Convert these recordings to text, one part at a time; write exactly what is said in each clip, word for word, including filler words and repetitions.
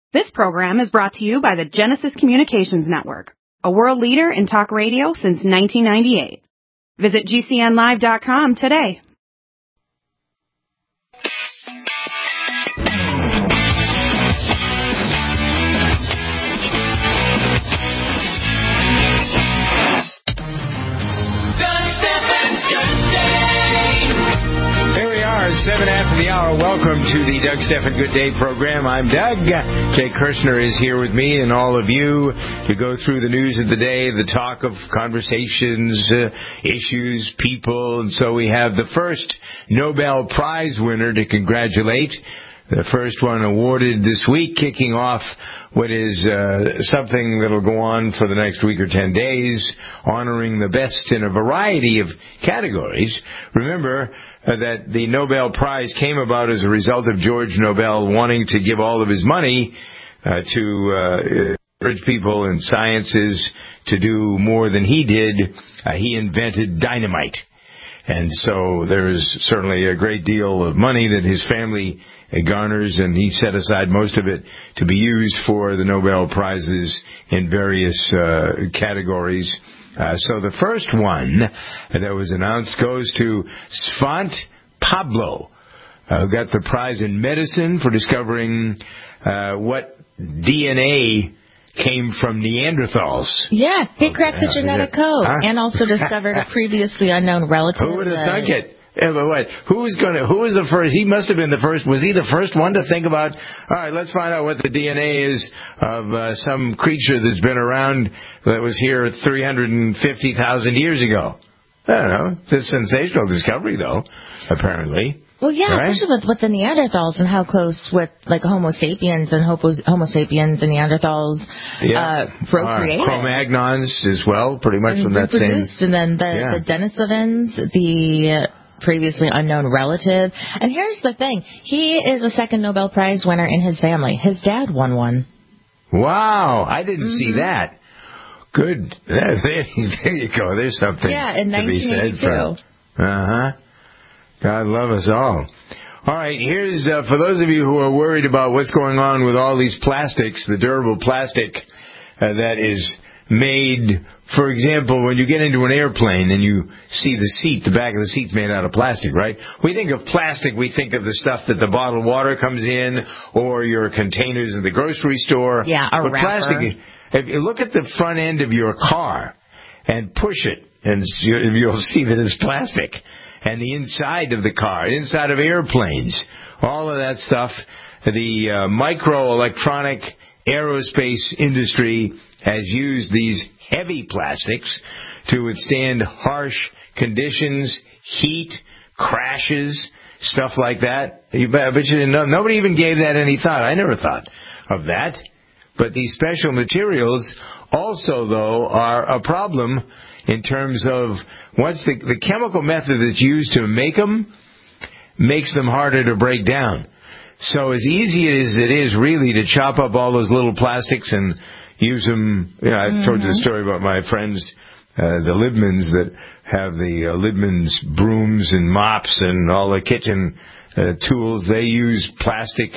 This program is brought to you by the Genesis Communications Network, a world leader in talk radio since nineteen ninety-eight. Visit G C N live dot com today. Seven after the hour. Welcome to the Doug Stephan Good Day program. I'm Doug. Jay Kirshner is here with me and all of you to go through the news of the day, the talk of conversations, uh, issues, people. And so we have the first Nobel Prize winner to congratulate. The first one awarded this week, kicking off what is uh, something that will go on for the next week or ten days, honoring the best in a variety of categories. Remember uh, that the Nobel Prize came about as a result of George Nobel wanting to give all of his money uh, to uh, encourage people in sciences to do more than he did. Uh, he invented dynamite. And so there is certainly a great deal of money that his family garners, and he set aside most of it to be used for the Nobel Prizes in various uh, categories. Uh, so the first one that was announced goes to Svante Pablo, uh, who got the prize in medicine for discovering uh, what D N A came from Neanderthals. Yeah, he cracked the genetic code huh? and also discovered a previously unknown relative. Who would have thunk it? Yeah, but what? Who was going to? Who was the first? He must have been the first. Was he the first one to think about? All right, let's find out what the D N A is of uh, some creature that's been around that was here three hundred fifty thousand years ago. I don't know. It's a sensational discovery, though. Apparently. Well, yeah, right? especially with, with the Neanderthals and how close with like Homo sapiens and Homo, Homo sapiens and Neanderthals yeah. uh, procreated. Uh, Cro-Magnons as well, pretty much and from that same. And then the, yeah. the Denisovans, the previously unknown relative. And here's the thing. He is a second Nobel Prize winner in his family. His dad won one. Wow. I didn't mm-hmm. see that. Good. There, there you go. There's something yeah, in to be said for. Uh-huh. God love us all. All right, here's, uh, for those of you who are worried about what's going on with all these plastics, the durable plastic uh, that is made, for example, when you get into an airplane and you see the seat, the back of the seat's made out of plastic, right? We think of plastic, we think of the stuff that the bottled water comes in or your containers in the grocery store. Yeah, a but wrapper. Plastic, if you look at the front end of your car and push it, and you'll see that it's plastic. And the inside of the car, inside of airplanes, all of that stuff, the uh, microelectronic aerospace industry has used these heavy plastics to withstand harsh conditions, heat, crashes, stuff like that. You bet, but you didn't know. Nobody even gave that any thought. I never thought of that. But these special materials also, though, are a problem in terms of once the, the chemical method that's used to make them makes them harder to break down. So as easy as it is really to chop up all those little plastics and use them, you know, I've mm-hmm. told you the story about my friends, uh, the Libmans that have the uh, Libman's brooms and mops and all the kitchen uh, tools. They use plastic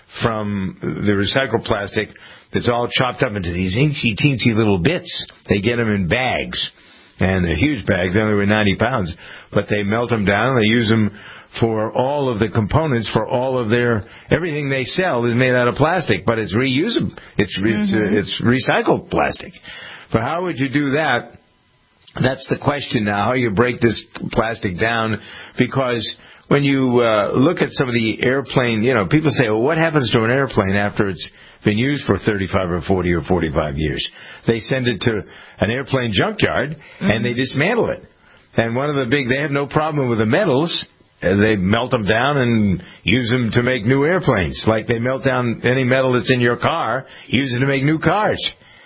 from the recycled plastic that's all chopped up into these teensy, teensy little bits. They get them in bags. And they're huge bags, they only weigh ninety pounds. But they melt them down, and they use them for all of the components, for all of their, everything they sell is made out of plastic, but it's reusable. It's, mm-hmm. it's, uh, it's recycled plastic. But how would you do that? That's the question now, how you break this plastic down, because when you uh, look at some of the airplane, you know, people say, well, what happens to an airplane after it's been used for thirty-five or forty or forty-five years? They send it to an airplane junkyard, mm-hmm. and they dismantle it. And one of the big, they have no problem with the metals. They melt them down and use them to make new airplanes. Like they melt down any metal that's in your car, use it to make new cars.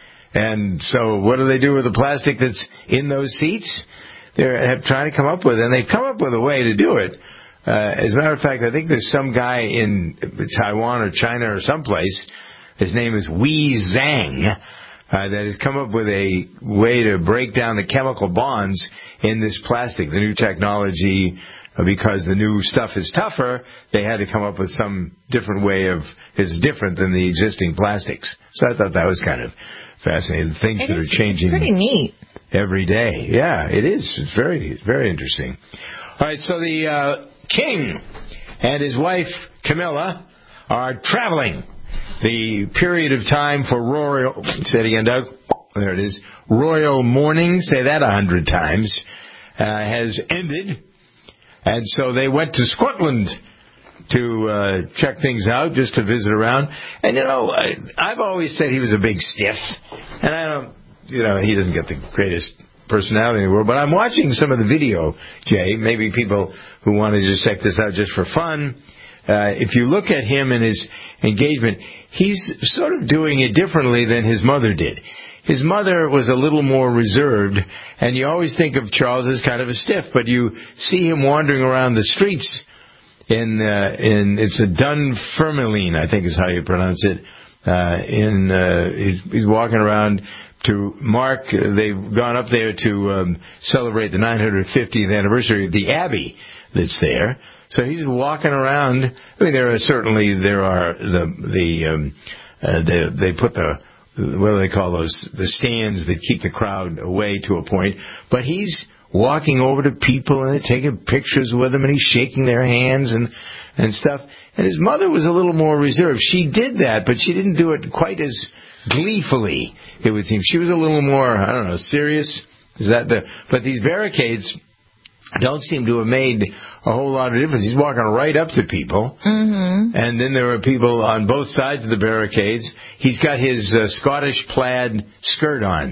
And so what do they do with the plastic that's in those seats? They're trying to come up with it, and they've come up with a way to do it. Uh, as a matter of fact, I think there's some guy in Taiwan or China or someplace, his name is Wei Zhang, uh, that has come up with a way to break down the chemical bonds in this plastic, the new technology because the new stuff is tougher, they had to come up with some different way of, it's different than the existing plastics. So I thought that was kind of fascinating. Things it that is, are changing. It's pretty neat. Every day. Yeah, it is. It's very, very interesting. All right, so the uh, king and his wife, Camilla, are traveling. The period of time for royal, say it again, Doug. There it is. Royal mourning, say that a hundred times, uh, has ended. And so they went to Scotland to uh, check things out, just to visit around. And, you know, I, I've always said he was a big stiff. And I don't, you know, he doesn't get the greatest personality in the world. But I'm watching some of the video, Jay. Maybe people who want to just check this out just for fun. Uh, if you look at him and his engagement, he's sort of doing it differently than his mother did. His mother was a little more reserved, and you always think of Charles as kind of a stiff, but you see him wandering around the streets in, uh, in it's a Dunfermline, I think is how you pronounce it. Uh, in, uh, he's, he's walking around to mark, uh, they've gone up there to um, celebrate the nine hundred fiftieth anniversary of the Abbey that's there. So he's walking around. I mean, there are certainly, there are the, the, um, uh, they, they put the, what do they call those, the stands that keep the crowd away to a point. But he's walking over to people and they're taking pictures with him and he's shaking their hands and, and stuff. And his mother was a little more reserved. She did that, but she didn't do it quite as gleefully, it would seem. She was a little more, I don't know, serious. Is that the, but these barricades don't seem to have made a whole lot of difference. He's walking right up to people. Mm-hmm. And then there are people on both sides of the barricades. He's got his uh, Scottish plaid skirt on.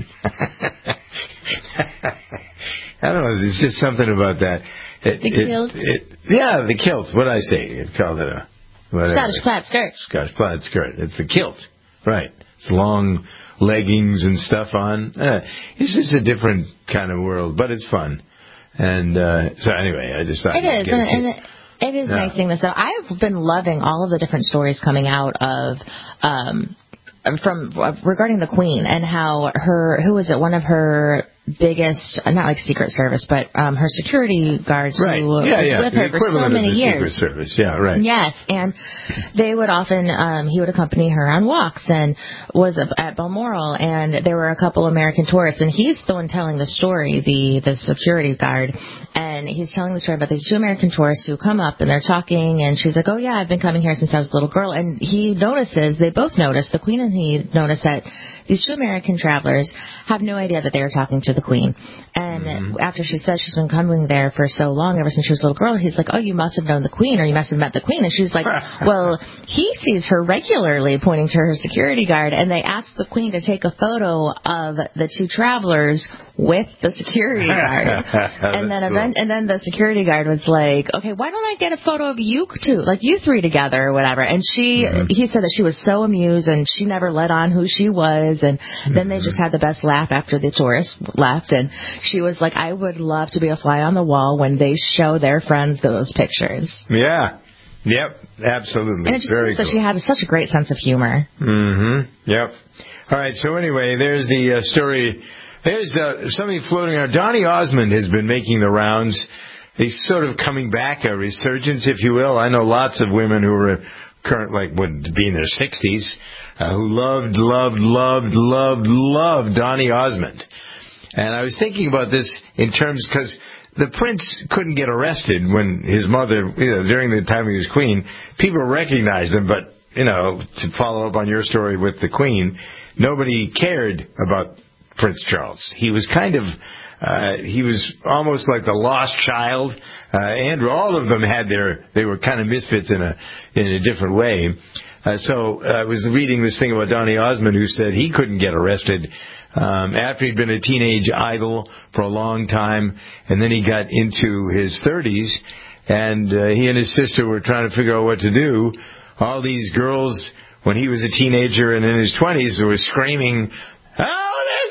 I don't know. There's just something about that. It, the kilt? It, it, yeah, the kilt. What did I say? It called it a... Whatever. Scottish plaid skirt. Scottish plaid skirt. It's the kilt. Right. It's long leggings and stuff on. Uh, it's just a different kind of world, but it's fun. And uh, so anyway, I just thought it is, and, and it, it is yeah. nice seeing this. So I've been loving all of the different stories coming out of um, from uh, regarding the Queen and how her who was it one of her biggest, not like Secret Service, but um, her security guards right. who yeah, was yeah. with the her for so many of the years. Secret Service, yeah, right. Yes, and they would often, um, he would accompany her on walks and was at Balmoral, and there were a couple American tourists, and he's the one telling the story, the, the security guard, and he's telling the story about these two American tourists who come up and they're talking, and she's like, oh yeah, I've been coming here since I was a little girl, and he notices, they both notice, the Queen and he notice that these two American travelers have no idea that they are talking to the Queen. And mm-hmm. after she says she's been coming there for so long, ever since she was a little girl, he's like, oh, you must have known the Queen, or you must have met the Queen. And she's like, well, he sees her regularly, pointing to her security guard, and they ask the Queen to take a photo of the two travelers with the security guard. and then cool. event, and then the security guard was like, okay, why don't I get a photo of you two, like you three together or whatever. And she, mm-hmm. he said that she was so amused and she never let on who she was. And mm-hmm. then they just had the best laugh after the tourists left. And she was like, I would love to be a fly on the wall when they show their friends those pictures. Yeah. Yep. Absolutely. And it just Very seems cool. that she had such a great sense of humor. Mm-hmm. Yep. All right. So anyway, there's the uh, story. There's uh, something floating around. Donny Osmond has been making the rounds. He's sort of coming back, a resurgence, if you will. I know lots of women who are current, like, would be in their sixties, uh, who loved, loved, loved, loved, loved Donny Osmond. And I was thinking about this in terms, because the prince couldn't get arrested when his mother, you know, during the time he was queen. People recognized him, but, you know, to follow up on your story with the Queen, nobody cared about Prince Charles. He was kind of, uh, he was almost like the lost child. Uh, Andrew, all of them had their, they were kind of misfits in a, in a different way. Uh, so uh, I was reading this thing about Donny Osmond, who said he couldn't get arrested um, after he'd been a teenage idol for a long time, and then he got into his thirties, and uh, he and his sister were trying to figure out what to do. All these girls, when he was a teenager and in his twenties, were screaming, "Oh, there's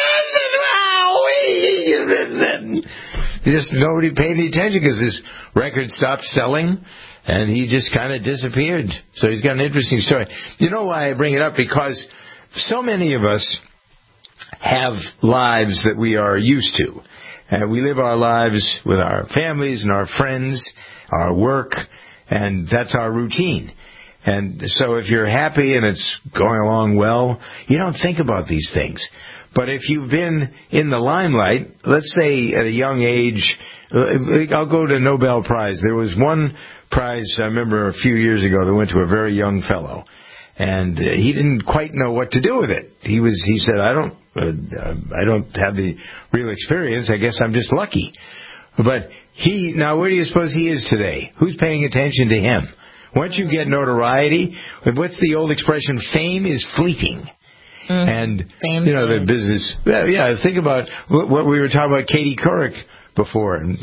Donny Osmond!" Just nobody paid any attention because his record stopped selling, and he just kind of disappeared. So he's got an interesting story. You know why I bring it up? Because so many of us have lives that we are used to. And we live our lives with our families and our friends, our work, and that's our routine. And so if you're happy and it's going along well, you don't think about these things. But if you've been in the limelight, let's say at a young age, I'll go to Nobel Prize. There was one prize, I remember a few years ago, that went to a very young fellow. And he didn't quite know what to do with it. He was, he said, I don't, uh, I don't have the real experience. I guess I'm just lucky. But he, now where do you suppose he is today? Who's paying attention to him? Once you get notoriety, what's the old expression? Fame is fleeting. Mm, and, you know, the business, yeah, yeah, think about what we were talking about Katie Couric before. And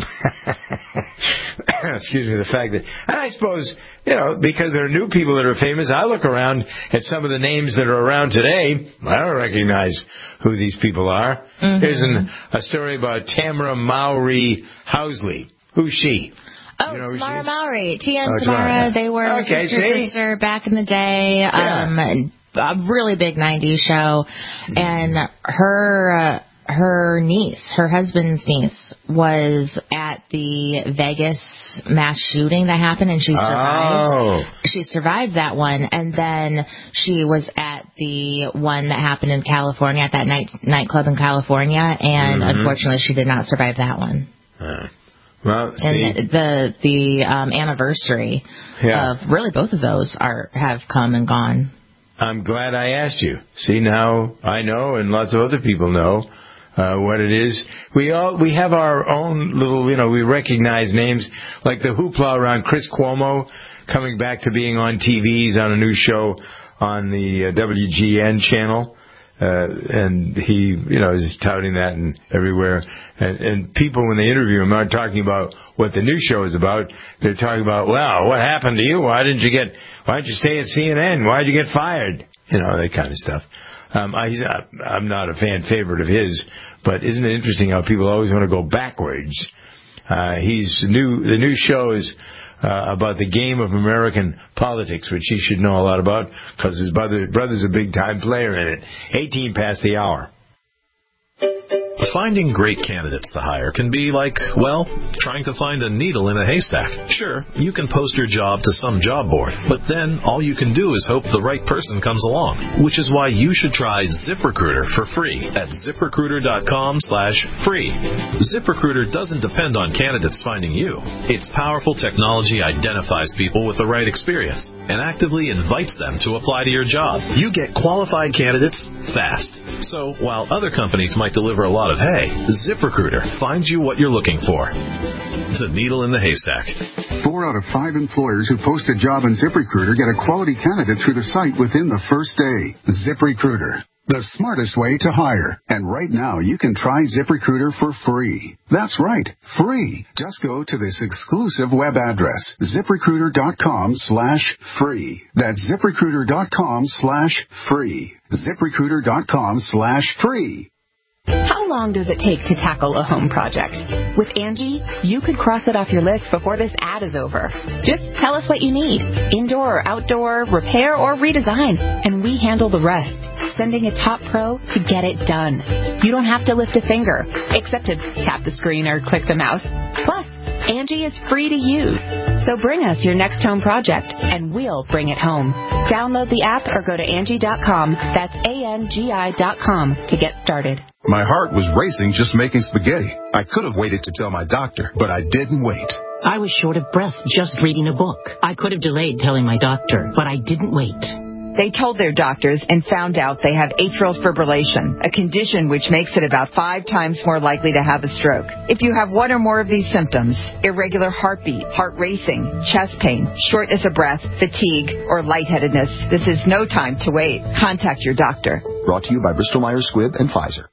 excuse me, the fact that, and I suppose, you know, because there are new people that are famous, I look around at some of the names that are around today, I don't recognize who these people are. Mm-hmm. There's an, a story about Tamara Mowry Housley. Who's she? Oh, you know Tamara Mowry. T N oh, Tamara, they were okay, sister see? sister back in the day. Yeah. Um, a really big nineties show. And her... Uh, Her niece, her husband's niece, was at the Vegas mass shooting that happened, and she survived. Oh. She survived that one, and then she was at the one that happened in California, at that night nightclub in California, and mm-hmm. unfortunately, she did not survive that one. Uh, well, see. And the the um, anniversary yeah. of really both of those are have come and gone. I'm glad I asked you. See, now I know, and lots of other people know. Uh, what it is. We all, we have our own little, you know, we recognize names like the hoopla around Chris Cuomo coming back to being on T V. He's on a new show on the uh, W G N channel. Uh, and he, you know, is touting that and everywhere. And, and people, when they interview him, aren't talking about what the new show is about. They're talking about, well, what happened to you? Why didn't you get, why didn't you stay at C N N? Why did you get fired? You know, that kind of stuff. Um, I, I'm not a fan favorite of his, but isn't it interesting how people always want to go backwards? Uh, he's new. The new show is uh, about the game of American politics, which he should know a lot about because his brother brother's a big time player in it. eighteen past the hour. Finding great candidates to hire can be like, well, trying to find a needle in a haystack. Sure, you can post your job to some job board, but then all you can do is hope the right person comes along, which is why you should try ZipRecruiter for free at ZipRecruiter.com slash free. ZipRecruiter doesn't depend on candidates finding you. Its powerful technology identifies people with the right experience and actively invites them to apply to your job. You get qualified candidates fast. So while other companies might deliver a lot of hay, ZipRecruiter finds you what you're looking for. The needle in the haystack. Four out of five employers who post a job on ZipRecruiter get a quality candidate through the site within the first day. ZipRecruiter, the smartest way to hire. And right now, you can try ZipRecruiter for free. That's right, free. Just go to this exclusive web address, ZipRecruiter.com slash free. That's ZipRecruiter.com slash free. ZipRecruiter.com slash free. How long does it take to tackle a home project? With Angie, you could cross it off your list before this ad is over. Just tell us what you need, indoor or outdoor, repair or redesign, and we handle the rest, sending a top pro to get it done. You don't have to lift a finger, except to tap the screen or click the mouse. Plus, Angie is free to use. So bring us your next home project, and we'll bring it home. Download the app or go to Angie dot com. That's A N G I dot com to get started. My heart was racing just making spaghetti. I could have waited to tell my doctor, but I didn't wait. I was short of breath just reading a book. I could have delayed telling my doctor, but I didn't wait. They told their doctors and found out they have atrial fibrillation, a condition which makes it about five times more likely to have a stroke. If you have one or more of these symptoms, irregular heartbeat, heart racing, chest pain, shortness of breath, fatigue, or lightheadedness, this is no time to wait. Contact your doctor. Brought to you by Bristol Myers Squibb and Pfizer.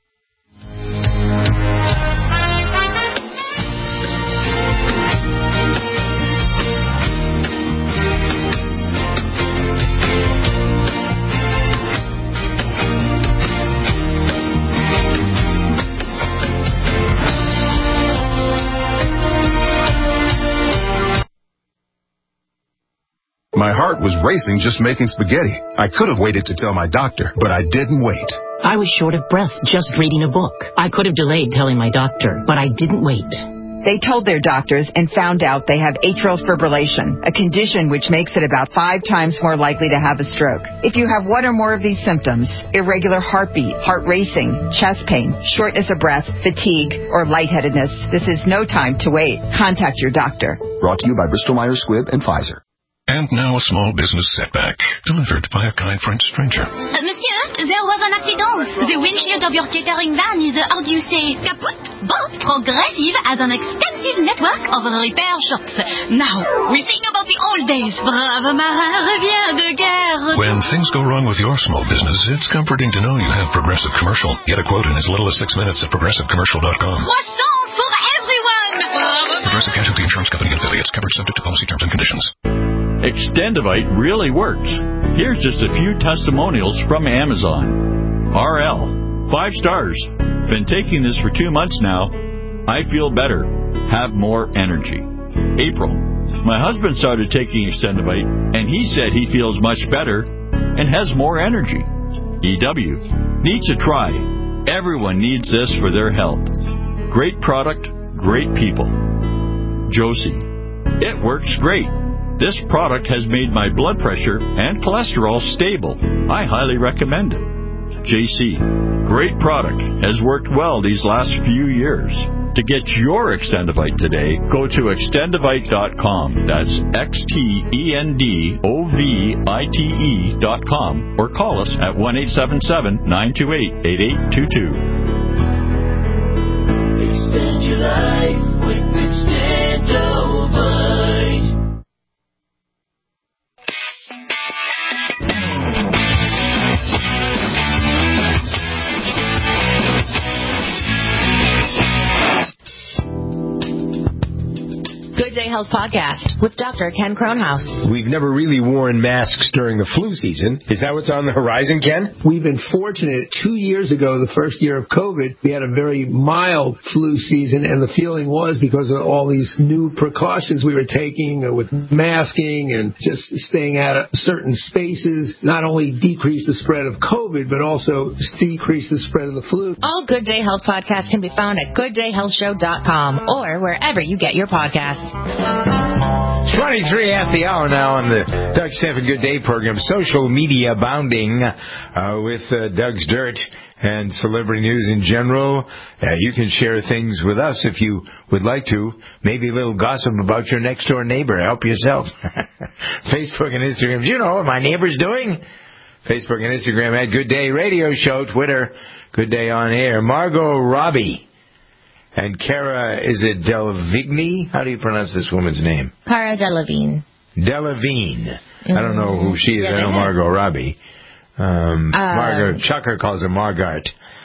My heart was racing just making spaghetti. I could have waited to tell my doctor, but I didn't wait. I was short of breath just reading a book. I could have delayed telling my doctor, but I didn't wait. They told their doctors and found out they have atrial fibrillation, a condition which makes it about five times more likely to have a stroke. If you have one or more of these symptoms, irregular heartbeat, heart racing, chest pain, shortness of breath, fatigue, or lightheadedness, this is no time to wait. Contact your doctor. Brought to you by Bristol Myers Squibb and Pfizer. And now a small business setback, delivered by a kind French stranger. Uh, monsieur, there was an accident. The windshield of your catering van is, uh, how do you say, kaput? But Progressive has an extensive network of repair shops. Now, we think about the old days. Brave marin revient de guerre. When things go wrong with your small business, it's comforting to know you have Progressive Commercial. Get a quote in as little as six minutes at progressive commercial dot com. Croissants for everyone. Progressive Casualty Insurance Company and affiliates. Coverage subject to policy terms and conditions. Extendivite really works. Here's just a few testimonials from Amazon. R L, five stars. Been taking this for two months now. I feel better. Have more energy. April, my husband started taking Extendivite, and he said he feels much better and has more energy. E W, need to try. Everyone needs this for their health. Great product, great people. Josie, it works great. This product has made my blood pressure and cholesterol stable. I highly recommend it. J C, great product. Has worked well these last few years. To get your Extendivite today, go to extendivite dot com. That's X T E N D O V I T E dot com or call us at one eight seven seven, nine two eight, eight eight two two. Extend your life with Extendivite. Good Day Health Podcast with Doctor Ken Kronhaus. We've never really worn masks during the flu season. Is that what's on the horizon, Ken? We've been fortunate. Two years ago, the first year of COVID, we had a very mild flu season, and the feeling was because of all these new precautions we were taking with masking and just staying out of certain spaces, not only decrease the spread of COVID, but also decrease the spread of the flu. All Good Day Health podcasts can be found at good day health show dot com or wherever you get your podcasts. twenty-three after the hour now on the Doug Stanford Good Day program. Social media abounding uh, with uh, Doug's Dirt and celebrity news in general. Uh, you can share things with us if you would like to. Maybe a little gossip about your next-door neighbor. Help yourself. Facebook and Instagram. Do you know what my neighbor's doing? Facebook and Instagram at Good Day Radio Show. Twitter, Good Day On Air. Margot Robbie. And Cara, is it Delevingne? How do you pronounce this woman's name? Cara Delevingne. Delevingne. Mm-hmm. I don't know who she is. Yeah, I know Margot Robbie. Um, uh, Margot, Chucker calls her Margot.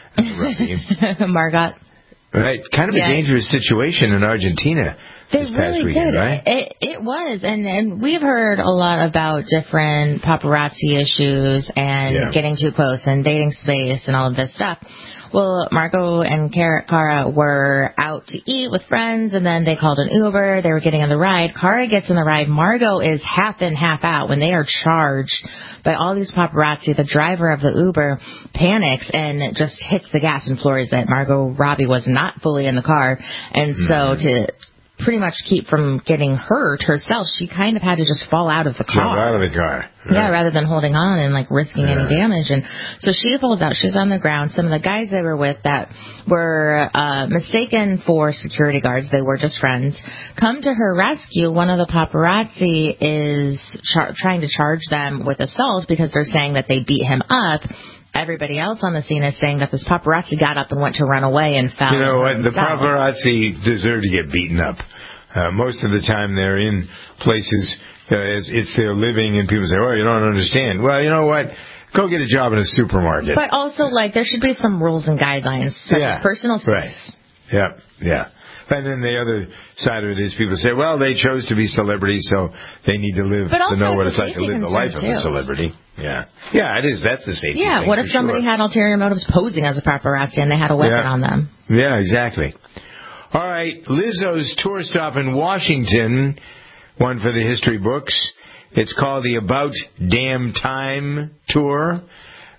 Margot. Right. Kind of yeah. a dangerous situation in Argentina this they past really weekend, did. right? It, it was. And, and we've heard a lot about different paparazzi issues and yeah. getting too close and dating space and all of this stuff. Well, Margot and Cara were out to eat with friends, and then they called an Uber. They were getting on the ride. Cara gets in the ride. Margot is half in, half out. When they are charged by all these paparazzi, the driver of the Uber panics and just hits the gas and floors that Margot Robbie was not fully in the car. And so to pretty much keep from getting hurt herself, she kind of had to just fall out of the car. Jump out of the car. Right. Yeah, rather than holding on and like risking yeah. any damage. And so she pulls out. She's on the ground. Some of the guys they were with that were uh, mistaken for security guards, they were just friends, come to her rescue. One of the paparazzi is char- trying to charge them with assault because they're saying that they beat him up. Everybody else on the scene is saying that this paparazzi got up and went to run away and fell. You know what? The paparazzi deserve to get beaten up. Uh, most of the time they're in places, uh, it's, it's their living, and people say, well, you don't understand. Well, you know what? Go get a job in a supermarket. But also, like, there should be some rules and guidelines, such yeah, as personal space. Right. Yeah, yeah. And then the other side of it is people say, well, they chose to be celebrities, so they need to live to know what it's like to live the life of a celebrity. Yeah. Yeah, it is. That's the safety Yeah, thing, what if for somebody sure. had ulterior motives posing as a paparazzi and they had a weapon yeah. on them? Yeah, exactly. All right, Lizzo's tour stop in Washington, one for the history books. It's called the About Damn Time Tour.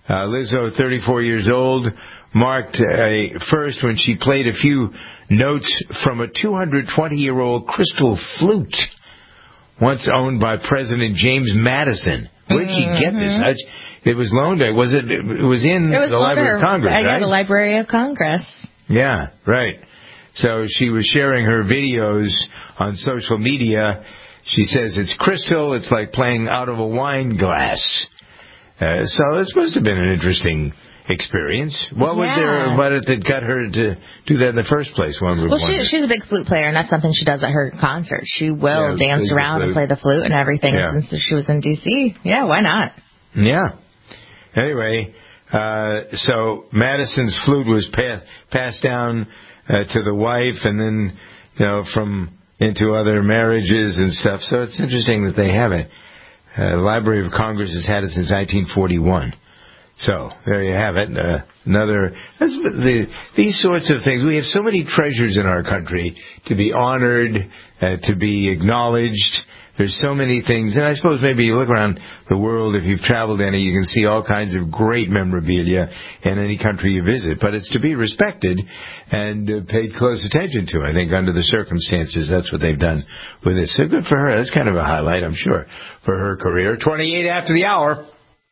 Uh, Lizzo, thirty-four years old, marked a first when she played a few notes from a two hundred twenty-year-old crystal flute, once owned by President James Madison. Where did she get this? I, it was loaned. Was it? It was in it was the Library her, of Congress, I right? got the Library of Congress. Yeah, right. So she was sharing her videos on social media. She says it's crystal. It's like playing out of a wine glass. Uh, so this must have been an interesting experience. What was yeah. there about it that got her to do that in the first place? One would well, she, wonder. she's a big flute player, and that's something she does at her concerts. She will yeah, dance around and play the flute and everything. Yeah. And since she was in D C, yeah, why not? Yeah. Anyway, uh, so Madison's flute was pass, passed down uh, to the wife, and then, you know, from into other marriages and stuff. So it's interesting that they have it. Uh, the Library of Congress has had it since nineteen forty-one. So there you have it. Uh, another that's the, these sorts of things. We have so many treasures in our country to be honored, uh, to be acknowledged. There's so many things, and I suppose maybe you look around the world, if you've traveled any, you can see all kinds of great memorabilia in any country you visit. But it's to be respected and uh, paid close attention to. I think under the circumstances, that's what they've done with it. So good for her. That's kind of a highlight, I'm sure, for her career. twenty-eight after the hour.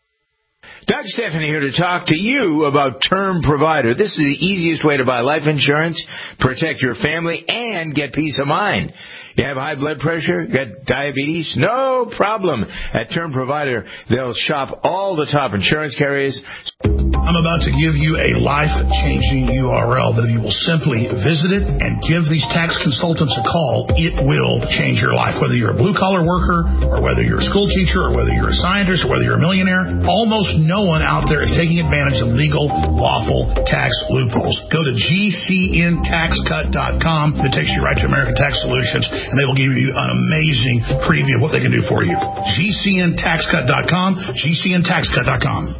Doug Stephanie here to talk to you about Term Provider. This is the easiest way to buy life insurance, protect your family, and get peace of mind. You have high blood pressure? Got diabetes? No problem. At Term Provider, they'll shop all the top insurance carriers. I'm about to give you a life-changing U R L that if you will simply visit it and give these tax consultants a call, it will change your life. Whether you're a blue-collar worker or whether you're a school teacher or whether you're a scientist or whether you're a millionaire, almost no one out there is taking advantage of legal, lawful tax loopholes. Go to G C N tax cut dot com. It takes you right to American Tax Solutions, and they will give you an amazing preview of what they can do for you. G C N tax cut dot com, G C N tax cut dot com.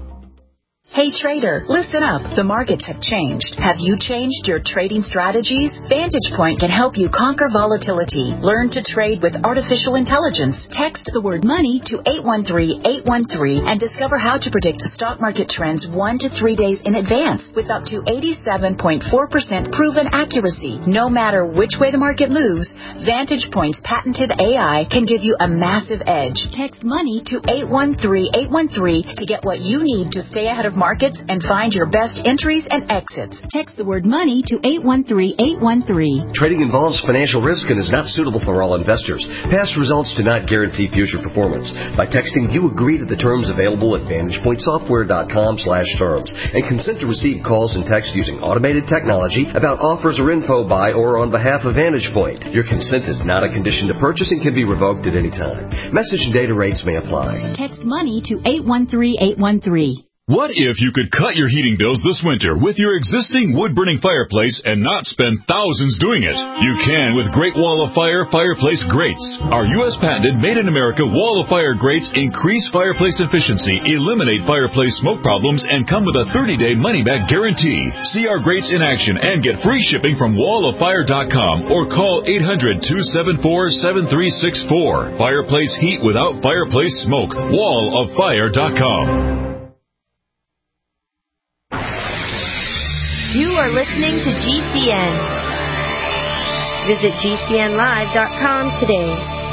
Hey trader, listen up. The markets have changed. Have you changed your trading strategies? Vantage Point can help you conquer volatility. Learn to trade with artificial intelligence. Text the word money to eight one three, eight one three and discover how to predict stock market trends one to three days in advance with up to eighty-seven point four percent proven accuracy. No matter which way the market moves, Vantage Point's patented A I can give you a massive edge. Text money to eight one three, eight one three to get what you need to stay ahead of markets and find your best entries and exits. Text the word money to eight one three, eight one three. Trading involves financial risk and is not suitable for all investors. Past results do not guarantee future performance. By texting, you agree to the terms available at vantage point software dot com slash terms and consent to receive calls and texts using automated technology about offers or info by or on behalf of Vantage Point. Your consent is not a condition to purchase and can be revoked at any time. Message and data rates may apply. Text money to eight one three, eight one three. What if you could cut your heating bills this winter with your existing wood-burning fireplace and not spend thousands doing it? You can with Great Wall of Fire Fireplace Grates. Our U S patented made-in-America Wall of Fire grates increase fireplace efficiency, eliminate fireplace smoke problems, and come with a thirty-day money-back guarantee. See our grates in action and get free shipping from wall of fire dot com or call eight hundred, two seven four, seven three six four. Fireplace heat without fireplace smoke. wall of fire dot com. You are listening to G C N. Visit G C N live dot com today.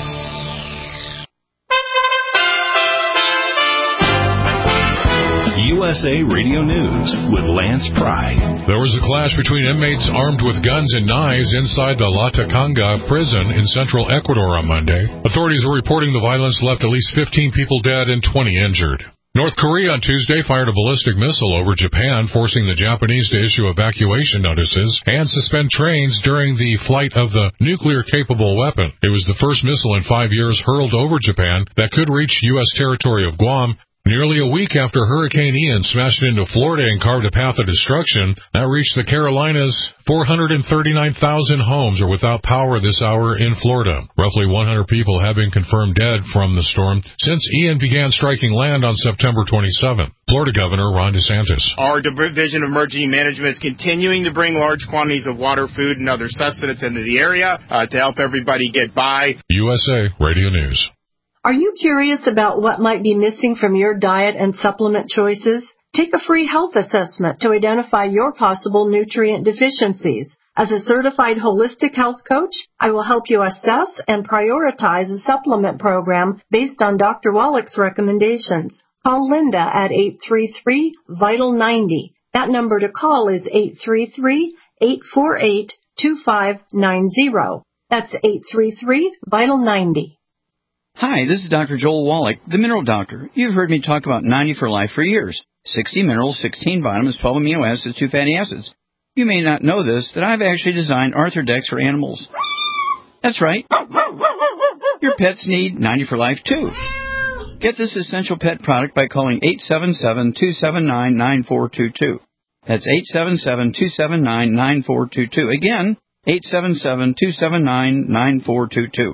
U S A Radio News with Lance Pry. There was a clash between inmates armed with guns and knives inside the Latacunga prison in central Ecuador on Monday. Authorities are reporting the violence left at least fifteen people dead and twenty injured. North Korea on Tuesday fired a ballistic missile over Japan, forcing the Japanese to issue evacuation notices and suspend trains during the flight of the nuclear-capable weapon. It was the first missile in five years hurled over Japan that could reach U S territory of Guam. Nearly a week after Hurricane Ian smashed into Florida and carved a path of destruction that reached the Carolinas, four hundred thirty-nine thousand homes are without power this hour in Florida. Roughly one hundred people have been confirmed dead from the storm since Ian began striking land on September twenty-seventh. Florida Governor Ron DeSantis. Our Division of Emergency Management is continuing to bring large quantities of water, food, and other sustenance into the area uh, to help everybody get by. U S A Radio News. Are you curious about what might be missing from your diet and supplement choices? Take a free health assessment to identify your possible nutrient deficiencies. As a certified holistic health coach, I will help you assess and prioritize a supplement program based on Doctor Wallach's recommendations. Call Linda at eight three three, vital ninety. That number to call is eight three three, eight four eight, two five nine zero. That's eight three three, vital ninety. Hi, this is Doctor Joel Wallach, the Mineral Doctor. You've heard me talk about ninety for Life for years. sixty minerals, sixteen vitamins, twelve amino acids, two fatty acids. You may not know this, that I've actually designed Arthrodex for animals. That's right. Your pets need ninety for Life, too. Get this essential pet product by calling eight seven seven, two seven nine, nine four two two. That's eight seven seven, two seven nine, nine four two two. Again, eight seven seven, two seven nine, nine four two two.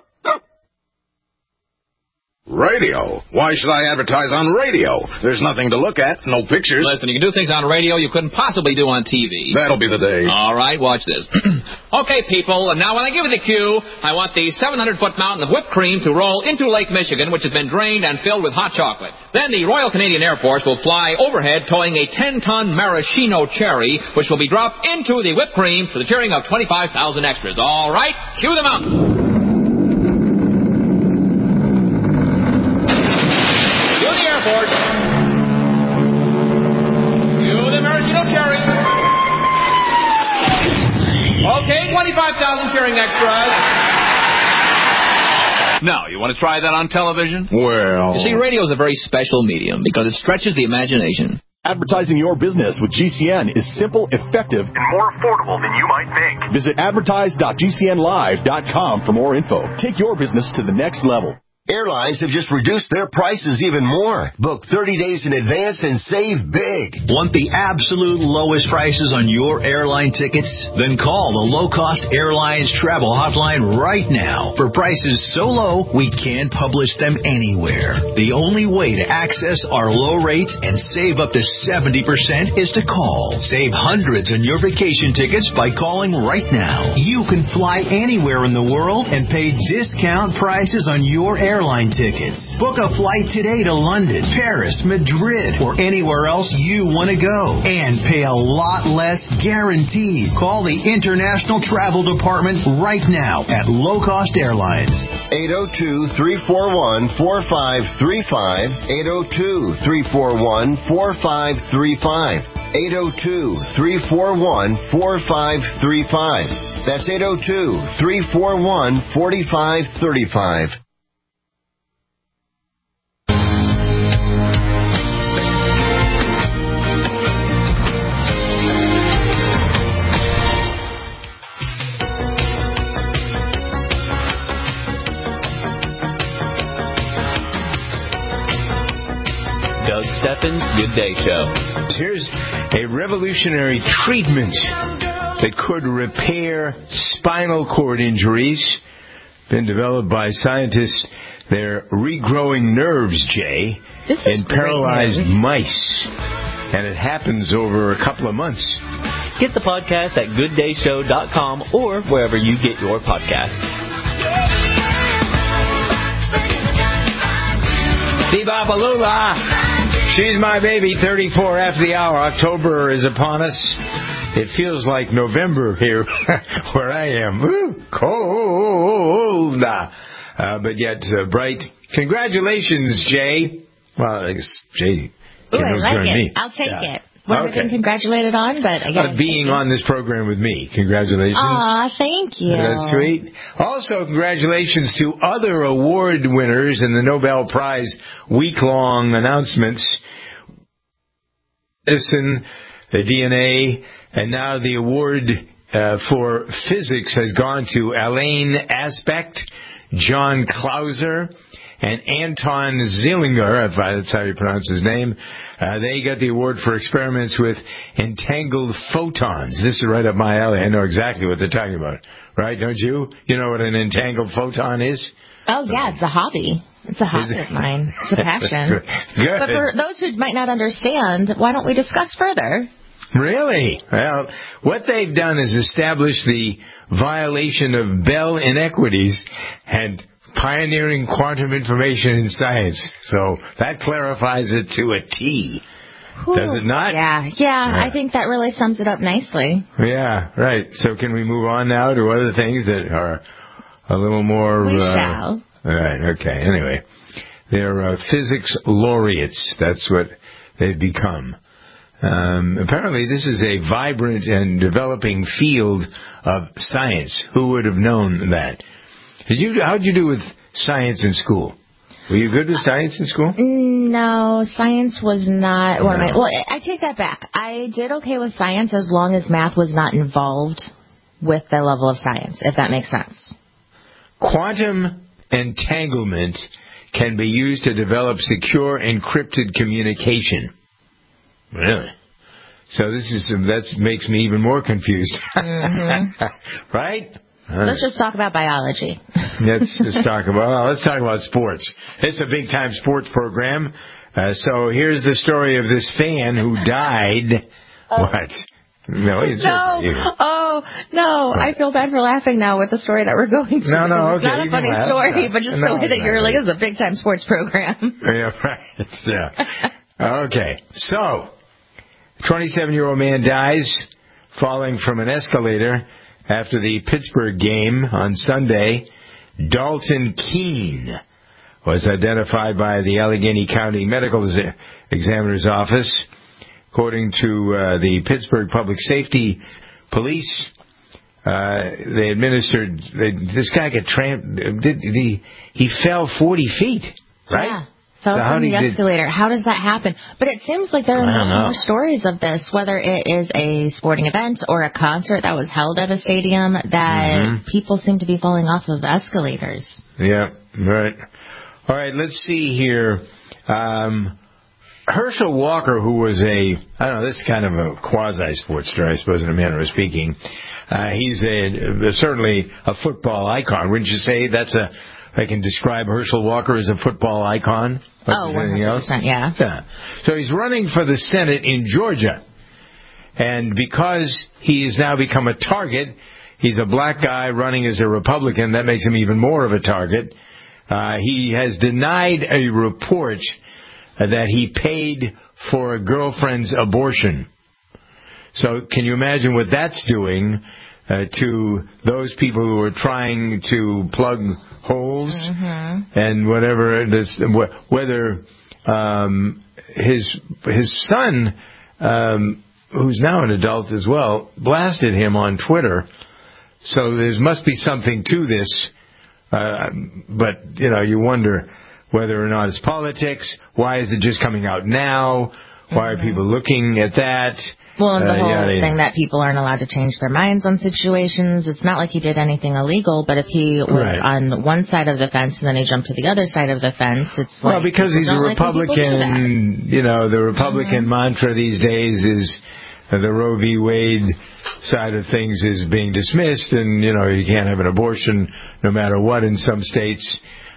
Radio? Why should I advertise on radio? There's nothing to look at, no pictures. Listen, you can do things on radio you couldn't possibly do on T V. That'll be the day. All right, watch this. Okay, people, and now when I give you the cue, I want the seven hundred foot mountain of whipped cream to roll into Lake Michigan, which has been drained and filled with hot chocolate. Then the Royal Canadian Air Force will fly overhead towing a ten ton maraschino cherry, which will be dropped into the whipped cream to the cheering of twenty-five thousand extras. All right, cue the mountain. Okay, twenty-five thousand cheering extras. Now, you want to try that on television? Well... You see, radio is a very special medium because it stretches the imagination. Advertising your business with G C N is simple, effective, and more affordable than you might think. Visit advertise dot g c n live dot com for more info. Take your business to the next level. Airlines have just reduced their prices even more. Book thirty days in advance and save big. Want the absolute lowest prices on your airline tickets? Then call the Low Cost Airlines Travel Hotline right now. For prices so low, we can't publish them anywhere. The only way to access our low rates and save up to seventy percent is to call. Save hundreds on your vacation tickets by calling right now. You can fly anywhere in the world and pay discount prices on your airline Airline tickets. Book a flight today to London, Paris, Madrid, or anywhere else you want to go. And pay a lot less guaranteed. Call the International Travel Department right now at Low Cost Airlines. eight oh two, three four one, four five three five. eight oh two, three four one, four five three five. eight oh two, three four one, four five three five. That's eight oh two, three four one, four five three five. Doug Steffens Good Day Show. Here's a revolutionary treatment that could repair spinal cord injuries. Been developed by scientists. They're regrowing nerves, Jay, in paralyzed mice. And it happens over a couple of months. Get the podcast at good day show dot com or wherever you get your podcasts. Bebopalula! She's my baby, thirty-four after the hour. October is upon us. It feels like November here where I am. Ooh, cold. Uh, but yet uh, bright. Congratulations, Jay. Well, I guess Jay Ooh, I like it. Me. I'll take yeah. it. What have okay. I been congratulated on? But again, uh, being on this program with me. Congratulations. Aw, thank you. That's sweet. Also, congratulations to other award winners in the Nobel Prize week-long announcements. Medicine, the D N A, and now the award uh, for physics has gone to Alain Aspect, John Clauser, and Anton Zeilinger, if that's how you pronounce his name. Uh, they got the award for experiments with entangled photons. This is right up my alley. I know exactly what they're talking about. Right, don't you? You know what an entangled photon is? Oh, yeah, it's a hobby. It's a hobby of mine. It's a passion. Good. But for those who might not understand, why don't we discuss further? Really? Well, what they've done is establish the violation of Bell inequities and pioneering quantum information in science. So that clarifies it to a T. Whew. Does it not? Yeah, yeah, yeah, I think that really sums it up nicely. Yeah, right. So can we move on now to other things that are a little more... We uh, shall. All right, okay. Anyway, they're uh, physics laureates. That's what they've become. Um, apparently, this is a vibrant and developing field of science. Who would have known that? Did you? How did you do with science in school? Were you good with science in school? No, science was not one of my... Well, I take that back. I did okay with science as long as math was not involved with the level of science, if that makes sense. Quantum entanglement can be used to develop secure encrypted communication. Really? So this is that makes me even more confused. Mm-hmm. Right? Let's just talk about biology. Let's just talk about well, let's talk about sports. It's a big time sports program. Uh, so here's the story of this fan who died. Uh, what? No, it's no. A, oh no! What? I feel bad for laughing now with the story that we're going to. No, no, it's okay. Not a funny story, but just no, the way that you're like, it's a big time sports program. Yeah, right. Yeah. Okay, so twenty-seven-year-old man dies falling from an escalator after the Pittsburgh game on Sunday. Dalton Keene was identified by the Allegheny County Medical Examiner's Office. According to uh, the Pittsburgh Public Safety Police, uh, they administered, they, this guy got tramped, did, the, he fell forty feet, right? Yeah. Fell so from the escalator. Did, how does that happen? But it seems like there are more stories of this, whether it is a sporting event or a concert that was held at a stadium, that mm-hmm. people seem to be falling off of escalators. Yeah, right. All right, let's see here. Um, Herschel Walker, who was a, I don't know, this is kind of a quasi-sports star, I suppose, in a manner of speaking. Uh, he's a, certainly a football icon. Wouldn't you say that's a, I can describe Herschel Walker as a football icon? Oh, one hundred percent, yeah. yeah. So he's running for the Senate in Georgia. And because he has now become a target, he's a black guy running as a Republican, that makes him even more of a target. Uh, he has denied a report uh, that he paid for a girlfriend's abortion. So can you imagine what that's doing uh, to those people who are trying to plug holes mm-hmm. and whatever it is, whether um, his his son, um, who's now an adult as well, blasted him on Twitter. So there must be something to this. Uh, but, you know, you wonder whether or not it's politics. Why is it just coming out now? Why are people looking at that? Well, and the uh, whole yeah, thing that people aren't allowed to change their minds on situations. It's not like he did anything illegal, but if he was right. on one side of the fence and then he jumped to the other side of the fence, it's like... Well, because he's a Republican, you know, the Republican mm-hmm. mantra these days is uh, the Roe v. Wade side of things is being dismissed, and, you know, you can't have an abortion no matter what in some states.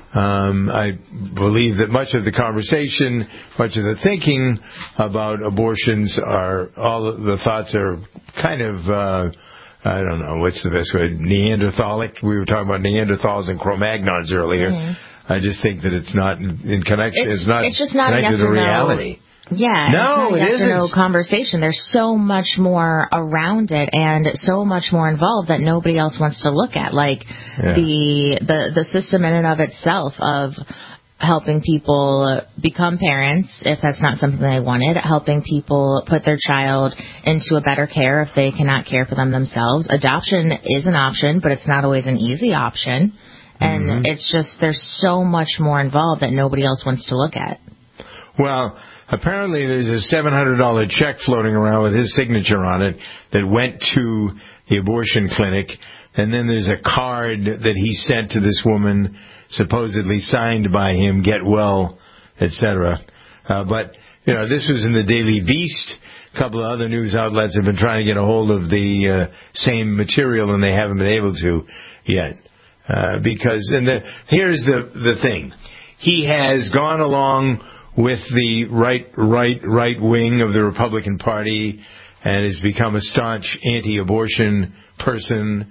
Um, I believe that much of the conversation, much of the thinking about abortions are, all the thoughts are kind of, uh, I don't know, what's the best way, Neanderthalic. We were talking about Neanderthals and Cro-Magnons earlier. Mm-hmm. I just think that it's not in connection, it's, it's not it's just not connected a yes to or reality. No. Yeah, no, it's not a it yes isn't. or no conversation. There's so much more around it and so much more involved that nobody else wants to look at. Like yeah. the the the system in and of itself of helping people become parents if that's not something they wanted, helping people put their child into a better care if they cannot care for them themselves. Adoption is an option, but it's not always an easy option. And mm-hmm. it's just there's so much more involved that nobody else wants to look at. Well, apparently there's a seven hundred dollars check floating around with his signature on it that went to the abortion clinic. And then there's a card that he sent to this woman, supposedly signed by him, get well, et cetera. Uh, but, you know, this was in the Daily Beast. A couple of other news outlets have been trying to get a hold of the uh, same material, and they haven't been able to yet. Uh, because, and the, here's the, the thing. He has gone along with the right, right, right wing of the Republican Party and has become a staunch anti-abortion person.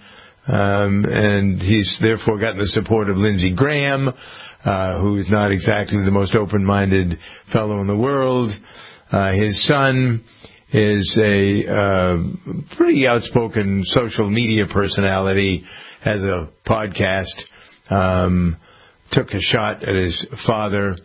Um, and he's therefore gotten the support of Lindsey Graham, uh, who is not exactly the most open-minded fellow in the world. Uh, his son is a uh, pretty outspoken social media personality, has a podcast, um, took a shot at his father.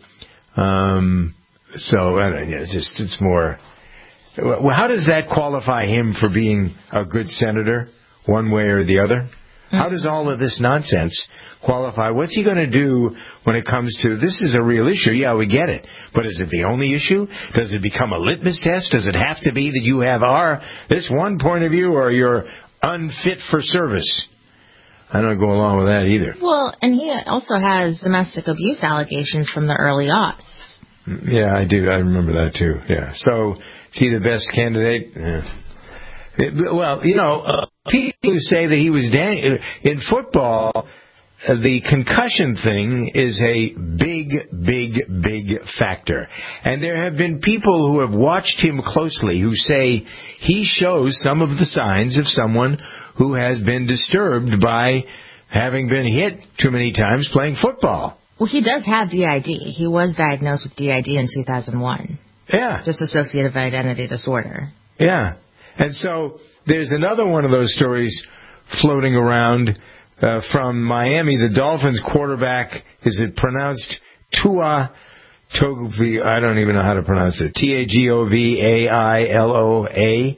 Um, so, I don't know, it's just, it's more... Well, how does that qualify him for being a good senator, one way or the other? How does all of this nonsense qualify? What's he going to do when it comes to, this is a real issue, yeah, we get it, but is it the only issue? Does it become a litmus test? Does it have to be that you have our, this one point of view, or you're unfit for service? I don't go along with that either. Well, and he also has domestic abuse allegations from the early aughts. Yeah, I do. I remember that too, yeah. So, is he the best candidate? Yeah. It, well, you know, uh, people who say that he was dan- in football, uh, the concussion thing is a big, big, big factor. And there have been people who have watched him closely who say he shows some of the signs of someone who has been disturbed by having been hit too many times playing football. Well, he does have D I D. He was diagnosed with D I D in two thousand one. Yeah. Dissociative identity disorder. Yeah. And so there's another one of those stories floating around uh, from Miami. The Dolphins quarterback, is it pronounced Tua Tagovailoa? I don't even know how to pronounce it. T A G O V A I L O A.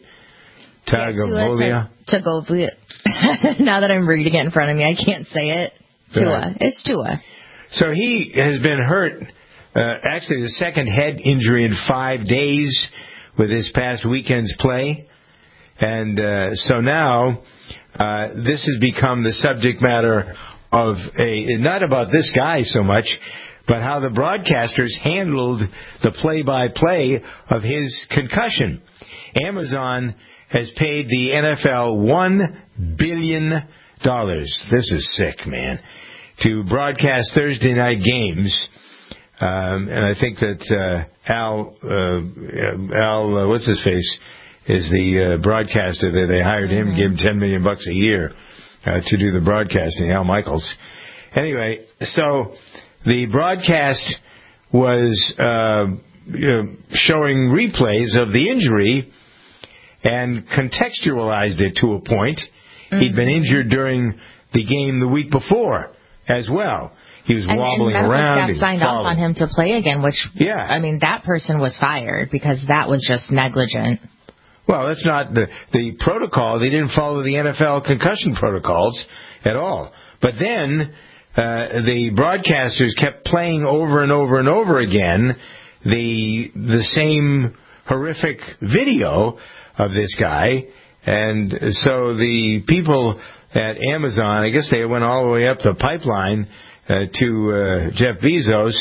Tagovailoa. Tagovailoa. Now that I'm reading it in front of me, I can't say it. Tua. Right. It's Tua. So he has been hurt, uh, actually the second head injury in five days with this past weekend's play. And uh, so now uh, this has become the subject matter of a, not about this guy so much, but how the broadcasters handled the play-by-play of his concussion. Amazon has paid the N F L one billion dollars. This is sick, man. To broadcast Thursday night games. Um, and I think that uh, Al, uh, Al, uh, what's his face, is the uh, broadcaster there. They hired him, mm-hmm. gave him ten million bucks a year uh, to do the broadcasting, Al Michaels. Anyway, so the broadcast was uh, you know, showing replays of the injury and contextualized it to a point. Mm-hmm. He'd been injured during the game the week before as well. He was and, wobbling and around. Staff signed off on him to play again, which, yeah. I mean, that person was fired because that was just negligent. Well, that's not the the protocol. They didn't follow the N F L concussion protocols at all. But then uh, the broadcasters kept playing over and over and over again the the same horrific video of this guy. And so the people at Amazon, I guess they went all the way up the pipeline uh, to uh, Jeff Bezos,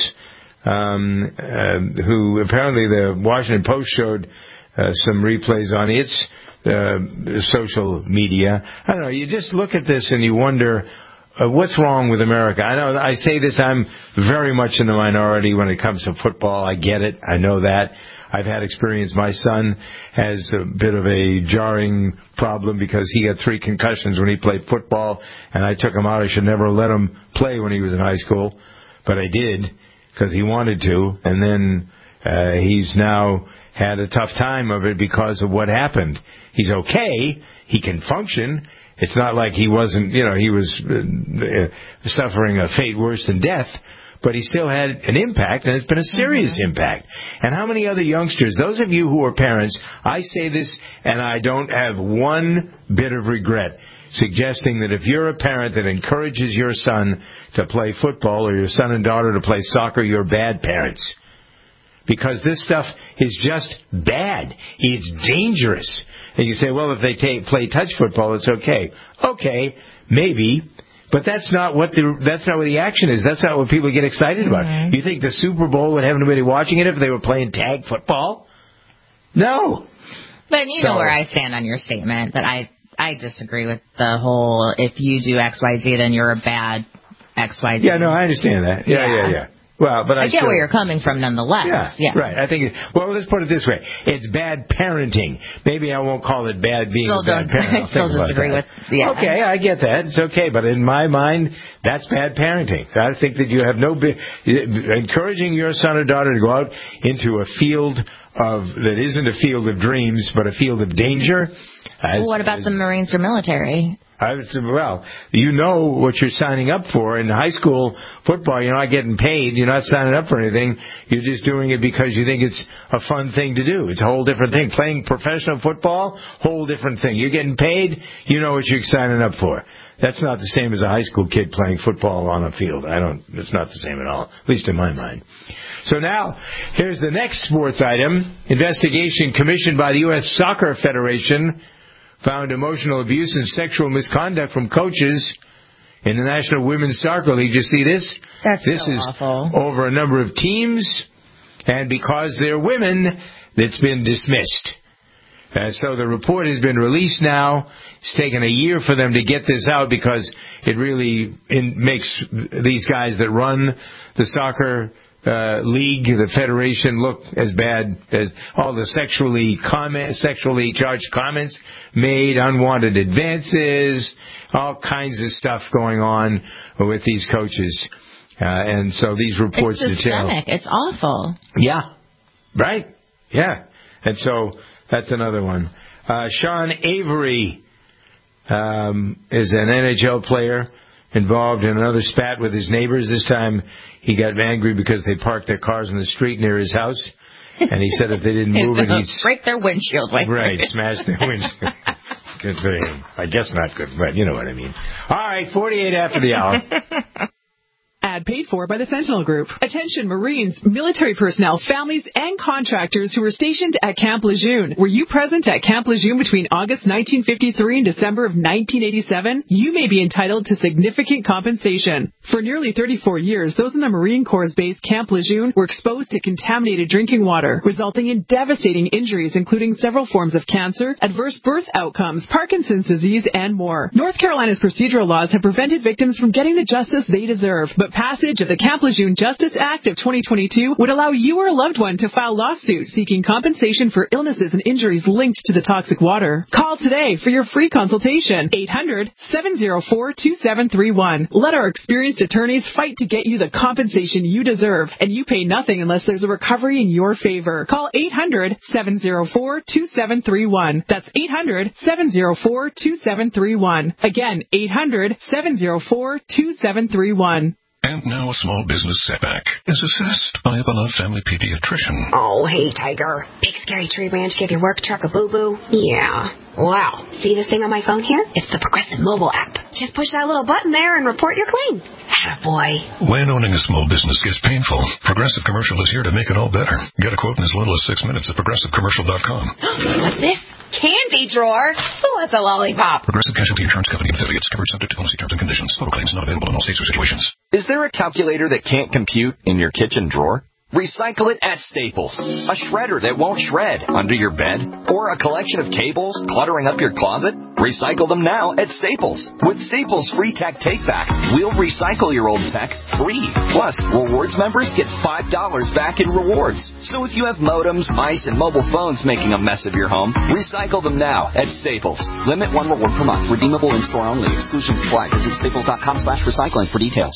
um, uh, who apparently the Washington Post showed uh, some replays on its uh, social media. I don't know, you just look at this and you wonder, uh, what's wrong with America? I know I say this, I'm very much in the minority when it comes to football. I get it. I know that. I've had experience. My son has a bit of a jarring problem because he had three concussions when he played football, and I took him out. I should never let him play when he was in high school, but I did because he wanted to, and then uh, he's now had a tough time of it because of what happened. He's okay. He can function. It's not like he wasn't, you know, he was uh, suffering a fate worse than death. But he still had an impact, and it's been a serious mm-hmm. impact. And how many other youngsters, those of you who are parents, I say this, and I don't have one bit of regret, suggesting that if you're a parent that encourages your son to play football or your son and daughter to play soccer, you're bad parents. Because this stuff is just bad. It's dangerous. And you say, well, if they take, play touch football, it's okay. Okay, maybe. But that's not what the that's not what the action is. That's not what people get excited about. Mm-hmm. You think the Super Bowl would have anybody watching it if they were playing tag football? No. But you so, know where I stand on your statement that I I disagree with the whole if you do X Y Z then you're a bad X Y Z. Yeah, no, I understand that. Yeah, yeah, yeah. yeah. Well, but I, I get still, where you're coming from nonetheless. Yeah, yeah. right. I think, it, well, let's put it this way. It's bad parenting. Maybe I won't call it bad being still a bad parent. I'll I still disagree with, yeah. Okay, I get that. It's okay. But in my mind, that's bad parenting. I think that you have no, encouraging your son or daughter to go out into a field of that isn't a field of dreams, but a field of danger. As, what about as, the Marines or military? I, well, you know what you're signing up for. In high school football, you're not getting paid. You're not signing up for anything. You're just doing it because you think it's a fun thing to do. It's a whole different thing. Playing professional football, whole different thing. You're getting paid. You know what you're signing up for. That's not the same as a high school kid playing football on a field. I don't. It's not the same at all, at least in my mind. So now, here's the next sports item. Investigation commissioned by the U S Soccer Federation found emotional abuse and sexual misconduct from coaches in the National Women's Soccer League. You see this? That's This so is awful. over a number of teams, and because they're women, it's been dismissed. Uh, so the report has been released now. It's taken a year for them to get this out because it really in, makes these guys that run the soccer Uh, league, the federation, look as bad as all the sexually comment, sexually charged comments made, unwanted advances, all kinds of stuff going on with these coaches. Uh, and so these reports it's detail. systemic. It's awful. Yeah. Right. Yeah. And so that's another one. Uh, Sean Avery um, is an N H L player involved in another spat with his neighbors. This time he got angry because they parked their cars in the street near his house. And he said if they didn't move it, he'd break their windshield. Right, smash their windshield. Good for him. I guess not good, but you know what I mean. All right, forty-eight after the hour. Ad paid for by the Sentinel Group. Attention Marines, military personnel, families, and contractors who were stationed at Camp Lejeune. Were you present at Camp Lejeune between August nineteen fifty-three and December of nineteen eighty-seven? You may be entitled to significant compensation. For nearly thirty-four years, those in the Marine Corps' base Camp Lejeune were exposed to contaminated drinking water, resulting in devastating injuries, including several forms of cancer, adverse birth outcomes, Parkinson's disease, and more. North Carolina's procedural laws have prevented victims from getting the justice they deserve, but passage of the Camp Lejeune Justice Act of twenty twenty-two would allow you or a loved one to file lawsuits seeking compensation for illnesses and injuries linked to the toxic water. Call today for your free consultation. eight hundred, seven oh four, two seven three one. Let our experienced attorneys fight to get you the compensation you deserve, and you pay nothing unless there's a recovery in your favor. Call eight hundred, seven oh four, two seven three one. That's eight hundred, seven oh four, two seven three one. Again, eight hundred, seven oh four, two seven three one. And now a small business setback is assessed by a beloved family pediatrician. Oh, hey, Tiger. Big Scary Tree Ranch give your work truck a boo-boo? Yeah. Wow. See this thing on my phone here? It's the Progressive mobile app. Just push that little button there and report your claim. Attaboy. When owning a small business gets painful, Progressive Commercial is here to make it all better. Get a quote in as little as six minutes at progressive commercial dot com. What's this? Candy drawer? Who wants a lollipop? Progressive Casualty Insurance Company and affiliates. Coverage subject to policy terms and conditions. Auto claims not available in all states or situations. Is there a calculator that can't compute in your kitchen drawer? Recycle it at Staples. A shredder that won't shred under your bed? Or a collection of cables cluttering up your closet? Recycle them now at Staples. With Staples Free Tech Takeback, we'll recycle your old tech free. Plus, rewards members get five dollars back in rewards. So if you have modems, mice, and mobile phones making a mess of your home, recycle them now at Staples. Limit one reward per month. Redeemable in-store only. Exclusions apply. Visit staples.com slash recycling for details.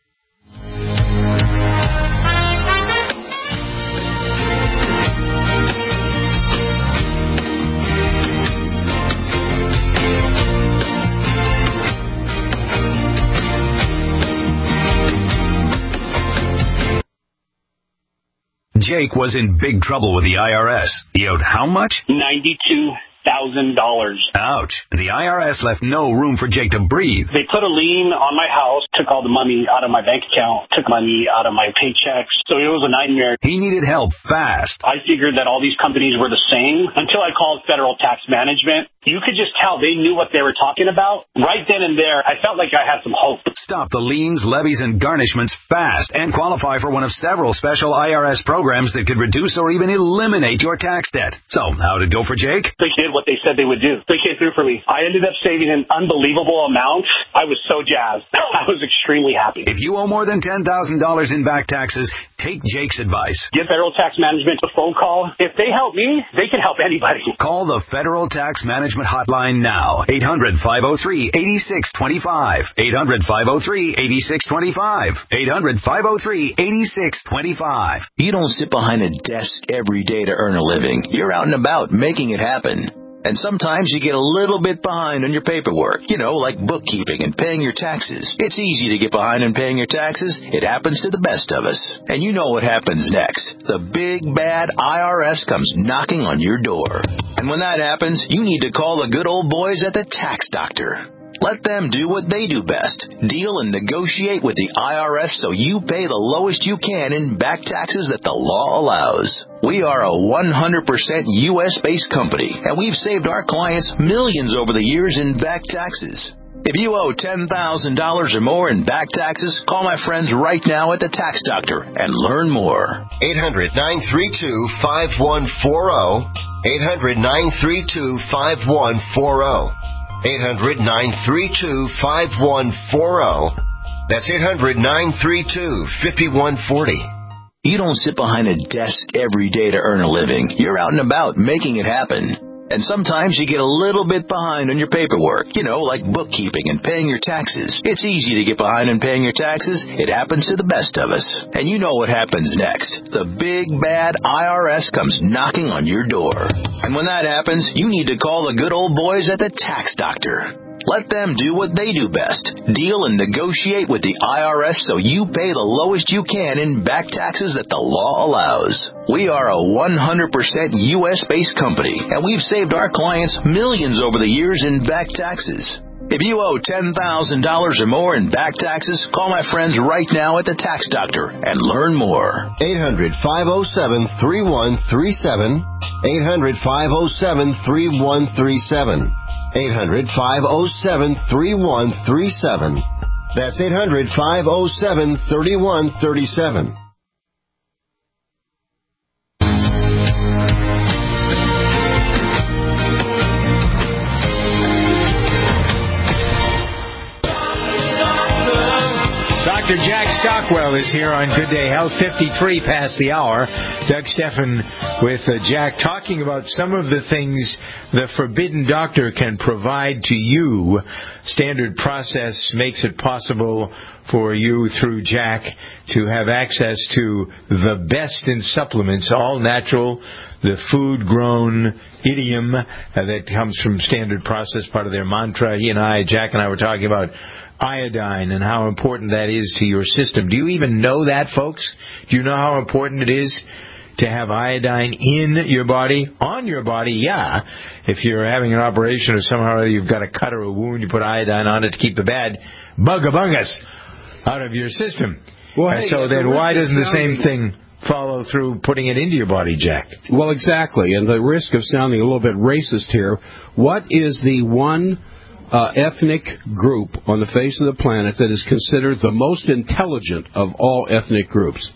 Jake was in big trouble with the I R S. He owed how much? ninety-two thousand dollars. Ouch. The I R S left no room for Jake to breathe. They put a lien on my house, took all the money out of my bank account, took money out of my paychecks. So it was a nightmare. He needed help fast. I figured that all these companies were the same until I called Federal Tax Management. You could just tell they knew what they were talking about. Right then and there, I felt like I had some hope. Stop the liens, levies, and garnishments fast and qualify for one of several special I R S programs that could reduce or even eliminate your tax debt. So, how'd it go for Jake? They did what they said they would do. They came through for me. I ended up saving an unbelievable amount. I was so jazzed. I was extremely happy. If you owe more than ten thousand dollars in back taxes, take Jake's advice. Give Federal Tax Management a phone call. If they help me, they can help anybody. Call the Federal Tax Management Management Hotline now. eight hundred, five oh three, eight six two five. eight hundred, five oh three, eight six two five. eight hundred, five oh three, eight six two five. You don't sit behind a desk every day to earn a living. You're out and about making it happen. And sometimes you get a little bit behind on your paperwork, you know, like bookkeeping and paying your taxes. It's easy to get behind on paying your taxes. It happens to the best of us. And you know what happens next. The big, bad I R S comes knocking on your door. And when that happens, you need to call the good old boys at the Tax Doctor. Let them do what they do best. Deal and negotiate with the I R S so you pay the lowest you can in back taxes that the law allows. We are a one hundred percent U S-based company, and we've saved our clients millions over the years in back taxes. If you owe ten thousand dollars or more in back taxes, call my friends right now at the Tax Doctor and learn more. eight hundred, nine three two, five one four zero. eight hundred, nine three two, five one four zero. eight hundred, nine three two, five one four zero. That's eight hundred, nine three two, five one four zero. You don't sit behind a desk every day to earn a living. You're out and about making it happen. And sometimes you get a little bit behind on your paperwork, you know, like bookkeeping and paying your taxes. It's easy to get behind on paying your taxes. It happens to the best of us. And you know what happens next. The big, bad I R S comes knocking on your door. And when that happens, you need to call the good old boys at the Tax Doctor. Let them do what they do best. Deal and negotiate with the I R S so you pay the lowest you can in back taxes that the law allows. We are a one hundred percent U S-based company, and we've saved our clients millions over the years in back taxes. If you owe ten thousand dollars or more in back taxes, call my friends right now at the Tax Doctor and learn more. eight hundred, five oh seven, three one three seven. eight hundred, five oh seven, three one three seven. eight hundred, five oh seven, three one three seven. That's eight hundred, five oh seven, three one three seven. Doctor Jack Stockwell is here on Good Day Health, fifty-three past the hour. Doug Steffen with uh, Jack talking about some of the things the Forbidden Doctor can provide to you. Standard process makes it possible for you through Jack to have access to the best in supplements, all natural, the food-grown idiom uh, that comes from Standard Process, part of their mantra. He and I, Jack and I, were talking about iodine and how important that is to your system. Do you even know that, folks? Do you know how important it is to have iodine in your body? On your body, yeah. If you're having an operation or somehow or other you've got a cut or a wound, you put iodine on it to keep the bad bugabungas out of your system. Well, hey, so then why doesn't the same thing follow through putting it into your body, Jack? Well, exactly. And the risk of sounding a little bit racist here, what is the one Uh, ethnic group on the face of the planet that is considered the most intelligent of all ethnic groups?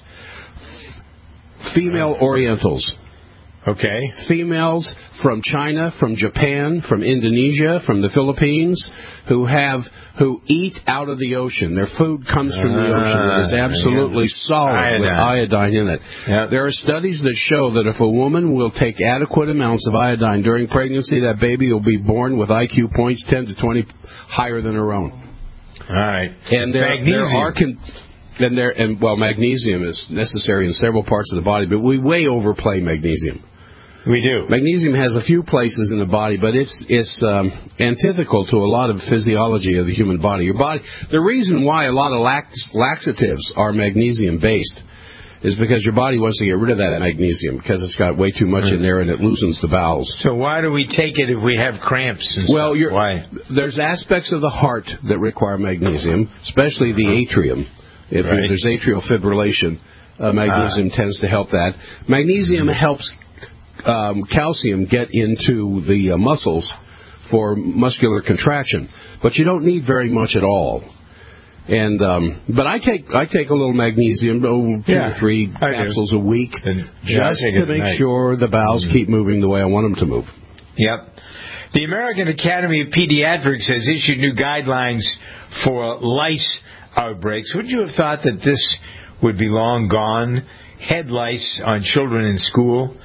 Female Orientals. Okay. Females from China, from Japan, from Indonesia, from the Philippines, who have who eat out of the ocean. Their food comes from the ocean. It is absolutely solid iodine. with iodine in it. Yep. There are studies that show that if a woman will take adequate amounts of iodine during pregnancy, that baby will be born with I Q points ten to twenty higher than her own. All right. And there, there are... Con- And there, and well, magnesium is necessary in several parts of the body, but we way overplay magnesium. We do. Magnesium has a few places in the body, but it's it's um, antithetical to a lot of physiology of the human body. Your body. The reason why a lot of lax, laxatives are magnesium based is because your body wants to get rid of that magnesium because it's got way too much in there and it loosens the bowels. So why do we take it if we have cramps and well, stuff? You're, why? There's aspects of the heart that require magnesium, especially the atrium. If right. there's atrial fibrillation, uh, magnesium uh. tends to help that. Magnesium helps um, calcium get into the uh, muscles for muscular contraction, but you don't need very much at all. And um, but I take I take a little magnesium, oh, two yeah, or three capsules a week, and, just yeah, to make sure the bowels mm-hmm. keep moving the way I want them to move. Yep. The American Academy of Pediatrics has issued new guidelines for lice outbreaks. Would you have thought that this would be long gone? Head lice on children in school.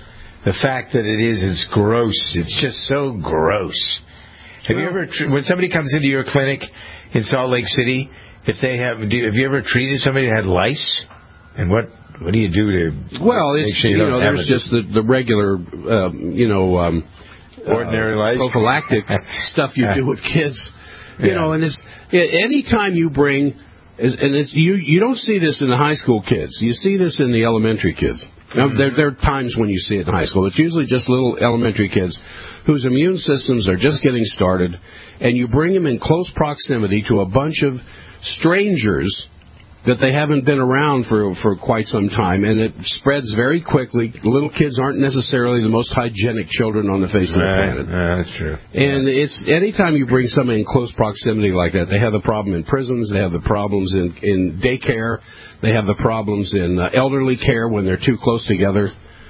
the fact that it is is gross. It's just so gross. Have you ever, when somebody comes into your clinic in Salt Lake City, if they have, do, have you ever treated somebody that had lice? And what what do you do to well, it's, make sure you, you don't know, have there's it? just the, the regular, um, you know, um, ordinary uh, lice, prophylactic stuff you do with kids. You Yeah. know, and it's any time you bring, and it's you you don't see this in the high school kids. You see this in the elementary kids. Now, there, there are times when you see it in high school. It's usually just little elementary kids whose immune systems are just getting started, and you bring them in close proximity to a bunch of strangers that they haven't been around for for quite some time, and it spreads very quickly. Little kids aren't necessarily the most hygienic children on the face of the Right. planet. Yeah, that's true. And it's anytime you bring somebody in close proximity like that, they have the problem in prisons, they have the problems in, in daycare, they have the problems in uh, elderly care when they're too close together.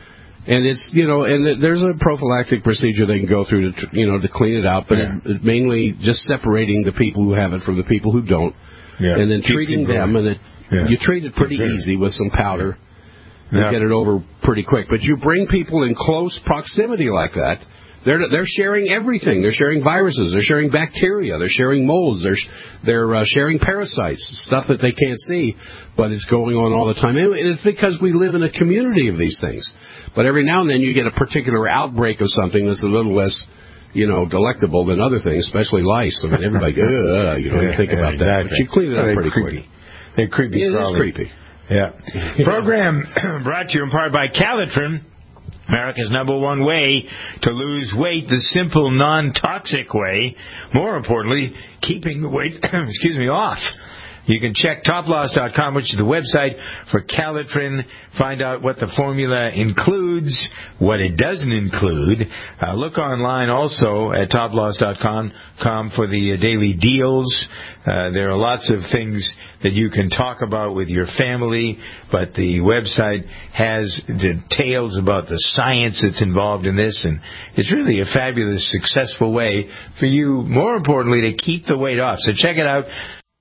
And it's, you know, and there's a prophylactic procedure they can go through to, you know, to clean it out, but Yeah. it, it mainly just separating the people who have it from the people who don't. Yeah. And then Keep treating people- them, and it, Yeah. you treat it pretty Sure. easy with some powder. Yeah. You get it over pretty quick. But you bring people in close proximity like that, they're they're sharing everything. They're sharing viruses. They're sharing bacteria. They're sharing molds. They're they're uh, sharing parasites, stuff that they can't see, but it's going on all the time. And it's because we live in a community of these things. But every now and then you get a particular outbreak of something that's a little less, you know, delectable than other things, especially lice. I mean, everybody, uh, you know, you think Yeah, about that. exactly. But you clean it up They're pretty creepy. quick. They're creepy. It is crawlies. creepy. Yeah. Program brought to you in part by Calitrin, America's number one way to lose weight, the simple, non-toxic way. More importantly, keeping the weight, excuse me, off. You can check top loss dot com, which is the website for Calitrin. Find out what the formula includes, what it doesn't include. Uh, look online also at top loss dot com for the uh, daily deals. Uh, there are lots of things that you can talk about with your family, but the website has details about the science that's involved in this, and it's really a fabulous, successful way for you, more importantly, to keep the weight off. So check it out.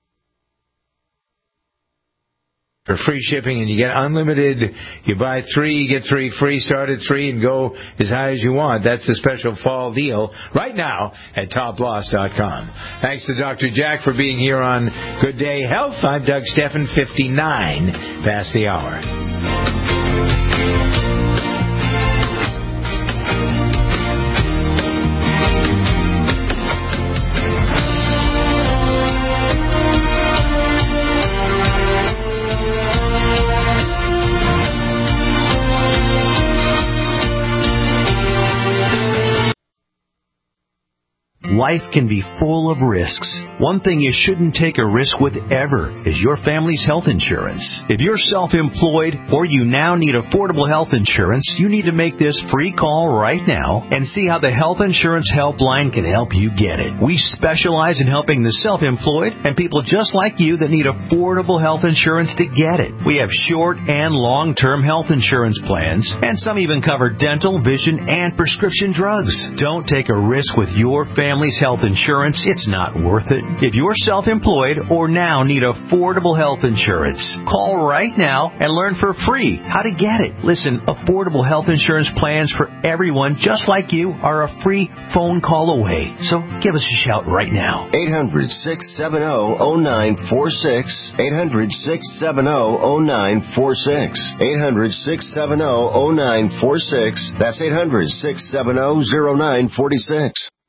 For free shipping, and you get unlimited. You buy three, you get three free. Start at three and go as high as you want. That's the special fall deal right now at top loss dot com. Thanks to Doctor Jack for being here on Good Day Health. I'm Doug Steffen, fifty-nine past the hour. Life can be full of risks. One thing you shouldn't take a risk with ever is your family's health insurance. If you're self-employed or you now need affordable health insurance, you need to make this free call right now and see how the Health Insurance Helpline can help you get it. We specialize in helping the self-employed and people just like you that need affordable health insurance to get it. We have short and long-term health insurance plans, and some even cover dental, vision, and prescription drugs. Don't take a risk with your family health insurance. It's not worth it. If you're self-employed or now need affordable health insurance, call right now and learn for free how to get it. Listen, affordable health insurance plans for everyone just like you are a free phone call away. So give us a shout right now. eight hundred, six seven zero, zero nine four six. eight hundred, six seven zero, zero nine four six. eight hundred, six seven zero, zero nine four six. That's eight hundred, six seven zero, zero nine four six.